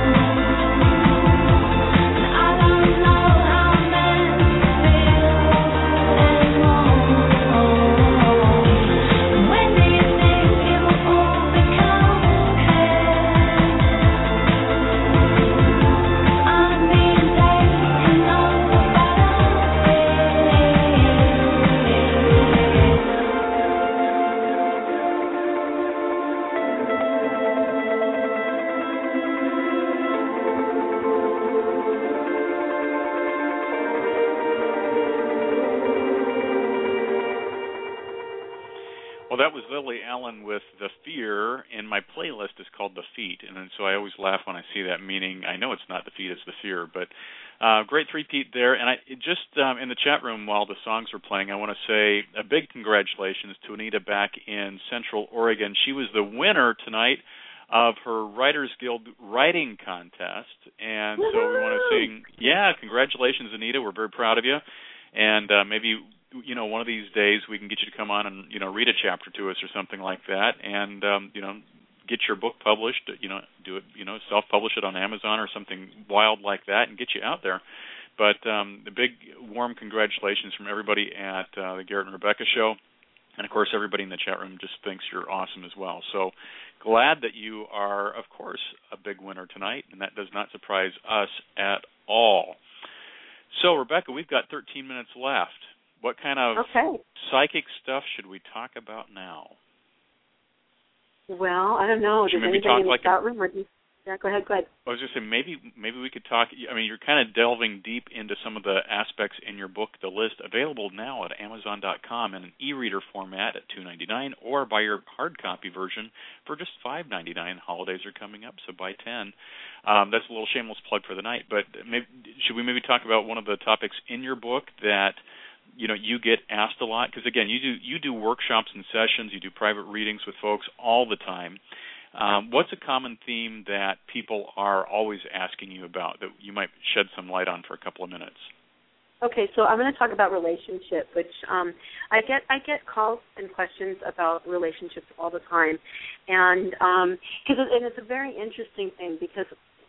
I don't know how men feel anymore. When do you think it will all become clear? I'm being taken over by a Well, that was Lily Allen with The Fear, and my playlist is called The Feet, and then so I always laugh when I see that, meaning I know it's not The Feet, it's The Fear, but great three-peat there. And I just in the chat room while the songs were playing, I want to say a big congratulations to Anita back in Central Oregon. She was the winner tonight of her Writers Guild writing contest, and so we want to sing, congratulations, Anita. We're very proud of you, and maybe one of these days we can get you to come on and read a chapter to us or something like that, and get your book published, do it, self-publish it on Amazon or something wild like that and get you out there. But the big warm congratulations from everybody at the Garrett and Rebecca Show. And, of course, everybody in the chat room just thinks you're awesome as well. So glad that you are, of course, a big winner tonight, and that does not surprise us at all. So, Rebecca, we've got 13 minutes left. What kind of psychic stuff should we talk about now? Well, I don't know. Should Does anybody in the chat room? Yeah, go ahead. I was just saying maybe we could talk. I mean, you're kind of delving deep into some of the aspects in your book, The List, available now at Amazon.com in an e-reader format at $2.99, or buy your hard copy version for just $5.99. Holidays are coming up, so buy 10. That's a little shameless plug for the night. But should we maybe talk about one of the topics in your book that you get asked a lot? Because again, you do workshops and sessions, you do private readings with folks all the time. What's a common theme that people are always asking you about that you might shed some light on for a couple of minutes? Okay, so I'm going to talk about relationship, which I get calls and questions about relationships all the time, and it's a very interesting thing because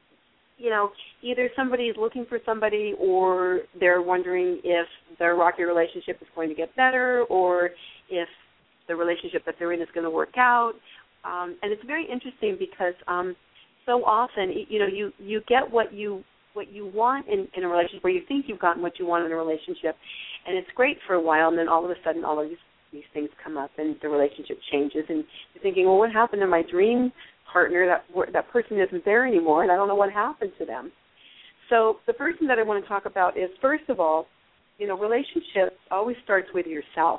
either somebody is looking for somebody, or they're wondering if their rocky relationship is going to get better, or if the relationship that they're in is going to work out. And it's very interesting because so often, you get what you want in a relationship, or you think you've gotten what you want in a relationship, and it's great for a while, and then all of a sudden all of these things come up, and the relationship changes, and you're thinking, well, what happened to my dream partner? That person isn't there anymore, and I don't know what happened to them. So the first thing that I want to talk about is, first of all, relationship always starts with yourself.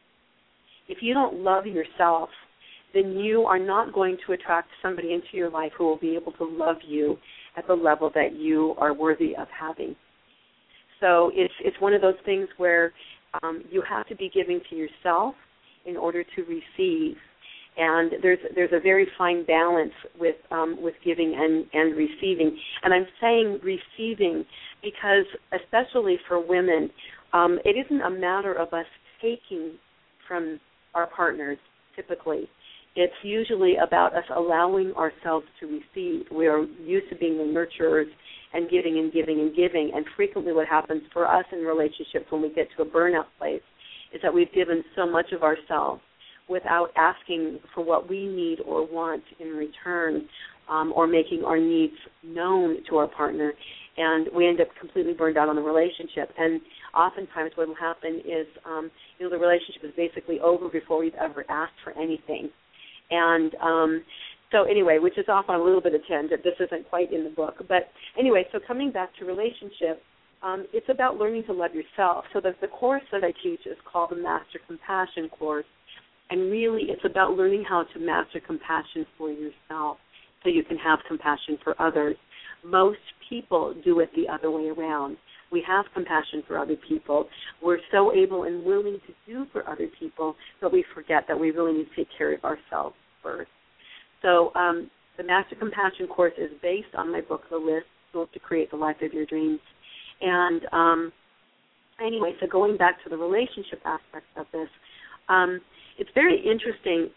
If you don't love yourself, then you are not going to attract somebody into your life who will be able to love you at the level that you are worthy of having. So it's one of those things where you have to be giving to yourself in order to receive. And there's a very fine balance with giving and receiving. And I'm saying receiving because, especially for women, it isn't a matter of us taking from our partners typically. It's usually about us allowing ourselves to receive. We are used to being the nurturers and giving and giving and giving. And frequently what happens for us in relationships when we get to a burnout place is that we've given so much of ourselves without asking for what we need or want in return, or making our needs known to our partner. And we end up completely burned out on the relationship. And oftentimes what will happen is, the relationship is basically over before we've ever asked for anything. And so anyway, which is off on a little bit of tangent. This isn't quite in the book. But anyway, so coming back to relationship, it's about learning to love yourself. So the course that I teach is called the Master Compassion Course. And really it's about learning how to master compassion for yourself so you can have compassion for others. Most people do it the other way around. We have compassion for other people. We're so able and willing to do for other people that we forget that we really need to take care of ourselves first. So the Master Compassion Course is based on my book, The List, Built to Create the Life of Your Dreams. And anyway, so going back to the relationship aspect of this, it's very interesting.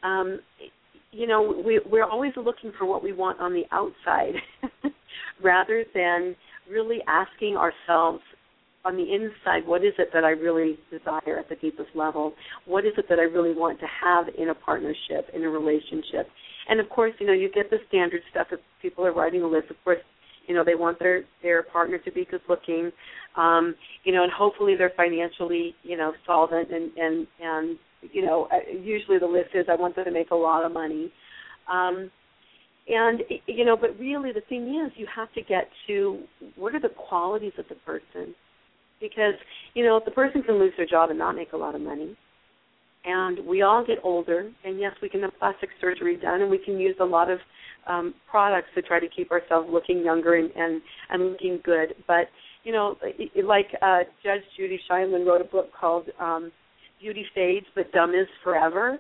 We're always looking for what we want on the outside rather than really asking ourselves on the inside, what is it that I really desire at the deepest level? What is it that I really want to have in a partnership, in a relationship? And, of course, you get the standard stuff if people are writing a list. Of course, they want their partner to be good-looking, and hopefully they're financially, solvent and usually the list is I want them to make a lot of money. But really the thing is you have to get to what are the qualities of the person. Because, if the person can lose their job and not make a lot of money, and we all get older, and yes, we can have plastic surgery done, and we can use a lot of products to try to keep ourselves looking younger and looking good. But, Judge Judy Scheinman wrote a book called Beauty Fades, but Dumb is Forever,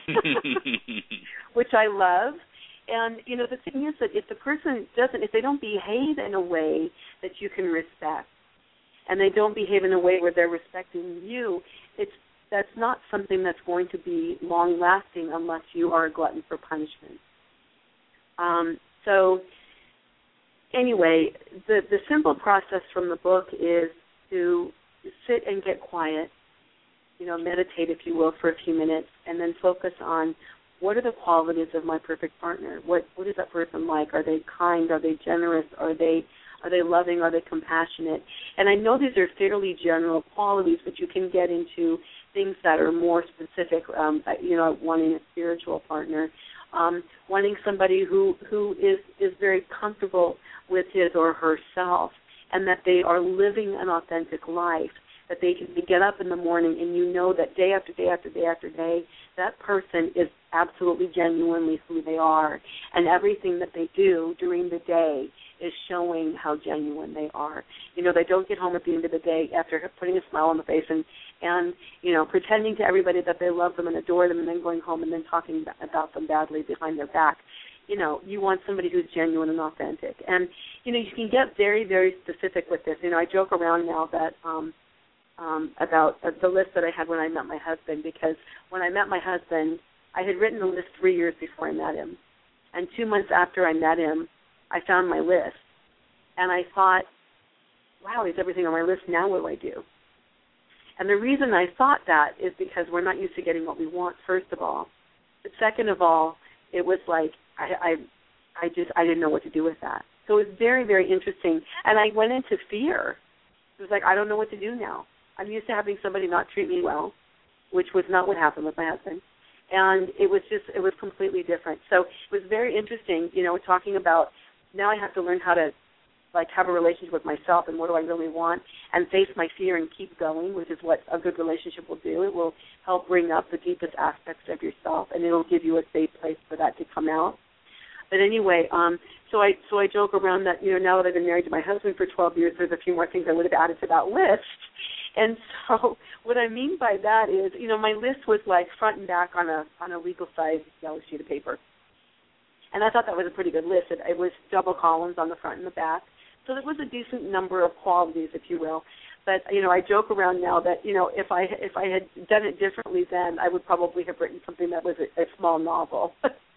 which I love. And, the thing is that if the person if they don't behave in a way that you can respect, and they don't behave in a way where they're respecting you, that's not something that's going to be long-lasting unless you are a glutton for punishment. So anyway, the simple process from the book is to sit and get quiet, meditate, if you will, for a few minutes, and then focus on what are the qualities of my perfect partner? What is that person like? Are they kind? Are they generous? Are they loving? Are they compassionate? And I know these are fairly general qualities, but you can get into things that are more specific, wanting a spiritual partner, wanting somebody who is very comfortable with his or herself, and that they are living an authentic life, that they can get up in the morning and that day after day after day after day, that person is absolutely genuinely who they are, and everything that they do during the day is showing how genuine they are. They don't get home at the end of the day after putting a smile on the face and pretending to everybody that they love them and adore them, and then going home and then talking about them badly behind their back. You want somebody who's genuine and authentic. And, you can get very, very specific with this. I joke around now that about the list that I had when I met my husband, because when I met my husband, I had written the list 3 years before I met him. And 2 months after I met him, I found my list. And I thought, wow, is everything on my list? Now what do I do? And the reason I thought that is because we're not used to getting what we want, first of all. But second of all, it was like I didn't know what to do with that. So it was very, very interesting. And I went into fear. It was like, I don't know what to do now. I'm used to having somebody not treat me well, which was not what happened with my husband. And it was completely different. So it was very interesting, talking about now I have to learn how to, have a relationship with myself and what do I really want, and face my fear and keep going, which is what a good relationship will do. It will help bring up the deepest aspects of yourself, and it will give you a safe place for that to come out. But anyway, so I joke around that, now that I've been married to my husband for 12 years, there's a few more things I would have added to that list. And so what I mean by that is, my list was like front and back on a legal-sized yellow sheet of paper. And I thought that was a pretty good list. It was double columns on the front and the back. So there was a decent number of qualities, if you will. But, I joke around now that, if I had done it differently then, I would probably have written something that was a small novel.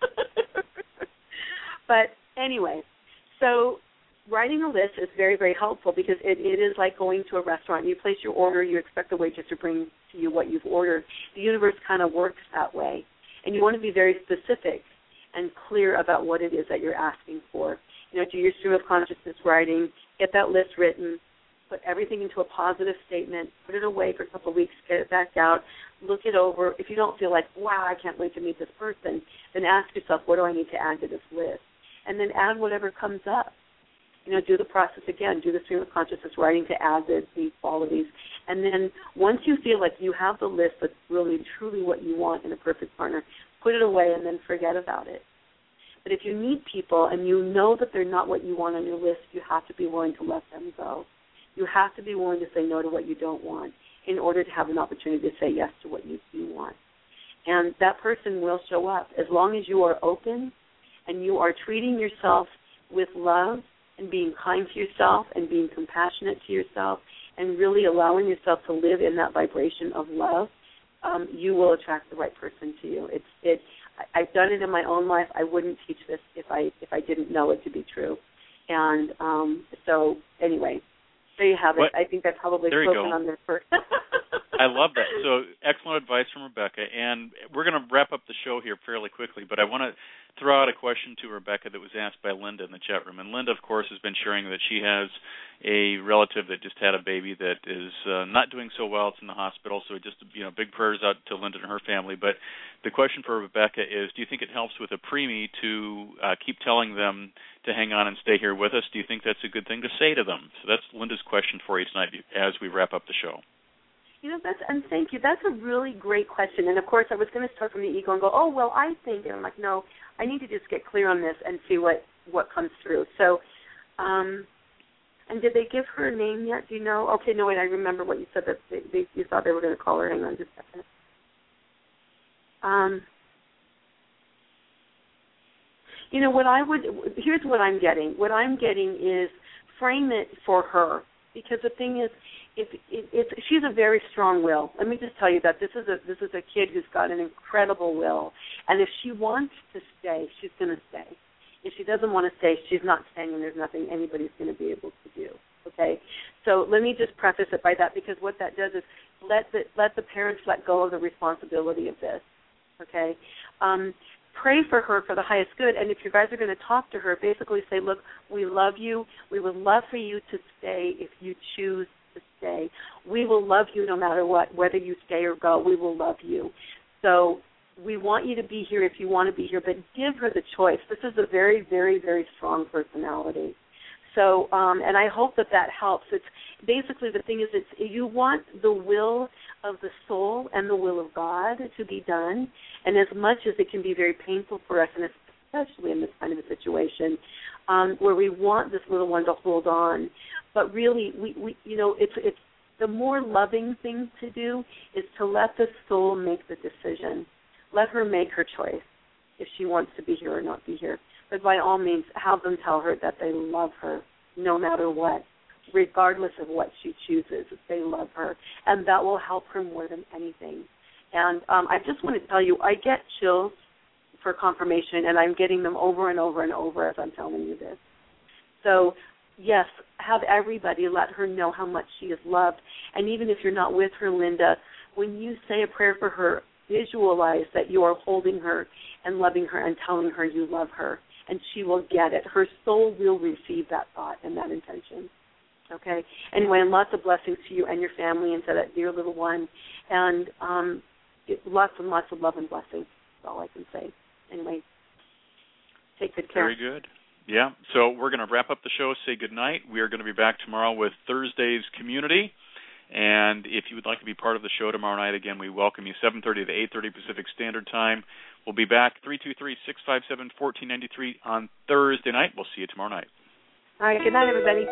But anyway, so writing a list is very, very helpful because it is like going to a restaurant. You place your order, you expect the waitress to bring to you what you've ordered. The universe kind of works that way. And you want to be very specific and clear about what it is that you're asking for. Do your stream of consciousness writing, get that list written, put everything into a positive statement, put it away for a couple of weeks, get it back out, look it over. If you don't feel like, wow, I can't wait to meet this person, then ask yourself, what do I need to add to this list? And then add whatever comes up. Do the process again, do the stream of consciousness writing to add the qualities. And then once you feel like you have the list that's really, truly what you want in a perfect partner, put it away and then forget about it. But if you meet people and you know that they're not what you want on your list, you have to be willing to let them go. You have to be willing to say no to what you don't want in order to have an opportunity to say yes to what you do want. And that person will show up as long as you are open and you are treating yourself with love and being kind to yourself and being compassionate to yourself and really allowing yourself to live in that vibration of love. You will attract the right person to you. I've done it in my own life. I wouldn't teach this if I didn't know it to be true. And so anyway, there you have it. I think that's probably spoken on this first. I love that. So excellent advice from Rebecca. And we're going to wrap up the show here fairly quickly, but I want to throw out a question to Rebecca that was asked by Linda in the chat room. And Linda, of course, has been sharing that she has a relative that just had a baby that is not doing so well. It's in the hospital, so just big prayers out to Linda and her family. But the question for Rebecca is, do you think it helps with a preemie to keep telling them to hang on and stay here with us? Do you think that's a good thing to say to them? So that's Linda's question for you tonight as we wrap up the show. And thank you. That's a really great question. And, of course, I was going to start from the ego and go, oh, well, I think. And I'm like, no, I need to just get clear on this and see what comes through. So, and did they give her a name yet? Do you know? Okay, no, wait, I remember what you said, that you thought they were going to call her. Hang on just a second. Here's what I'm getting. What I'm getting is frame it for her. Because the thing is, she's a very strong will. Let me just tell you that this is a kid who's got an incredible will, and if she wants to stay, she's going to stay. If she doesn't want to stay, she's not staying, and there's nothing anybody's going to be able to do. Okay? So let me just preface it by that, because what that does is let the parents let go of the responsibility of this. Okay? Pray for her for the highest good, and if you guys are going to talk to her, basically say, look, we love you. We would love for you to stay if you choose to stay. We will love you no matter what, whether you stay or go. We will love you. So we want you to be here if you want to be here, but give her the choice. This is a very, very, very strong personality. So, and I hope that helps. It's basically, the thing is, you want the will of the soul and the will of God to be done, and as much as it can be very painful for us, and especially in this kind of a situation, where we want this little one to hold on, but really, we it's the more loving thing to do is to let the soul make the decision. Let her make her choice if she wants to be here or not be here. But by all means, have them tell her that they love her no matter what, regardless of what she chooses. They love her, and that will help her more than anything. And I just want to tell you, I get chills for confirmation, and I'm getting them over and over and over as I'm telling you this. So, yes, have everybody let her know how much she is loved. And even if you're not with her, Linda, when you say a prayer for her, visualize that you are holding her and loving her and telling her you love her, and she will get it. Her soul will receive that thought and that intention. Okay? Anyway, and lots of blessings to you and your family and to that dear little one. And lots and lots of love and blessings. That's all I can say. Anyway, take good care. Very good. Yeah, so we're going to wrap up the show, say goodnight. We are going to be back tomorrow with Thursday's Community. And if you would like to be part of the show tomorrow night, again, we welcome you, 7:30 to 8:30 Pacific Standard Time. We'll be back, 323-657-1493 on Thursday night. We'll see you tomorrow night. All right, good night, everybody.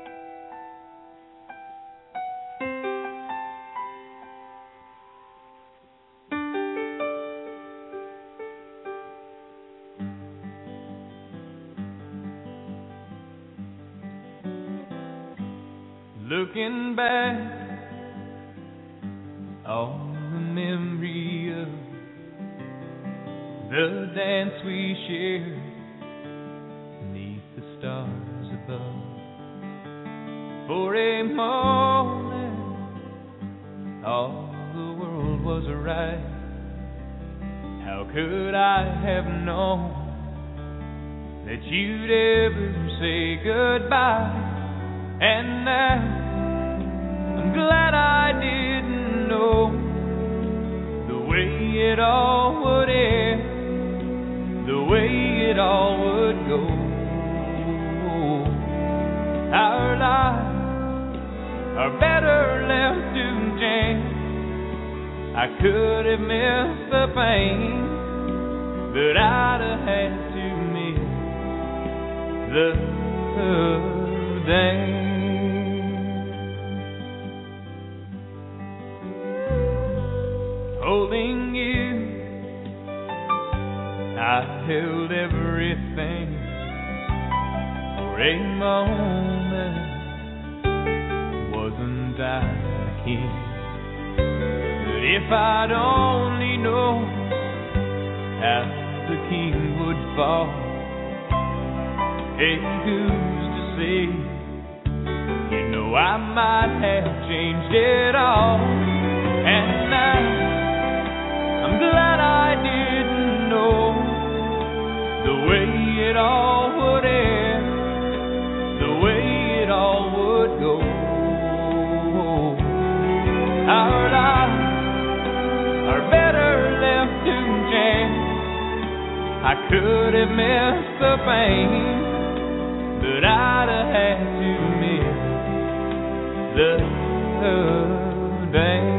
Looking back on the memory of the dance we shared beneath the stars above. For a moment, all the world was right. How could I have known that you'd ever say goodbye? And now I'm glad I didn't know the way it all would end, the way it all would go. Our lives are better left to chance. I could have missed the pain, but I'd have had to miss the day. Holding you, I held everything for a moment. Wasn't I the king? But if I'd only known how the king would fall, hey, who's to say? You know I might have changed it all. And now I'm glad I didn't know the way it all would end, the way it all would go. Our lives are better left to chance. I could have missed the pain, but I'd have had to miss the day.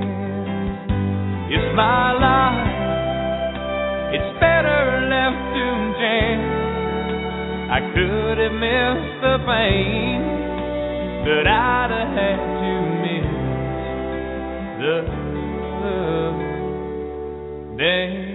It's my life, it's better left to chance. I could have missed the pain, but I'd have had to miss the day.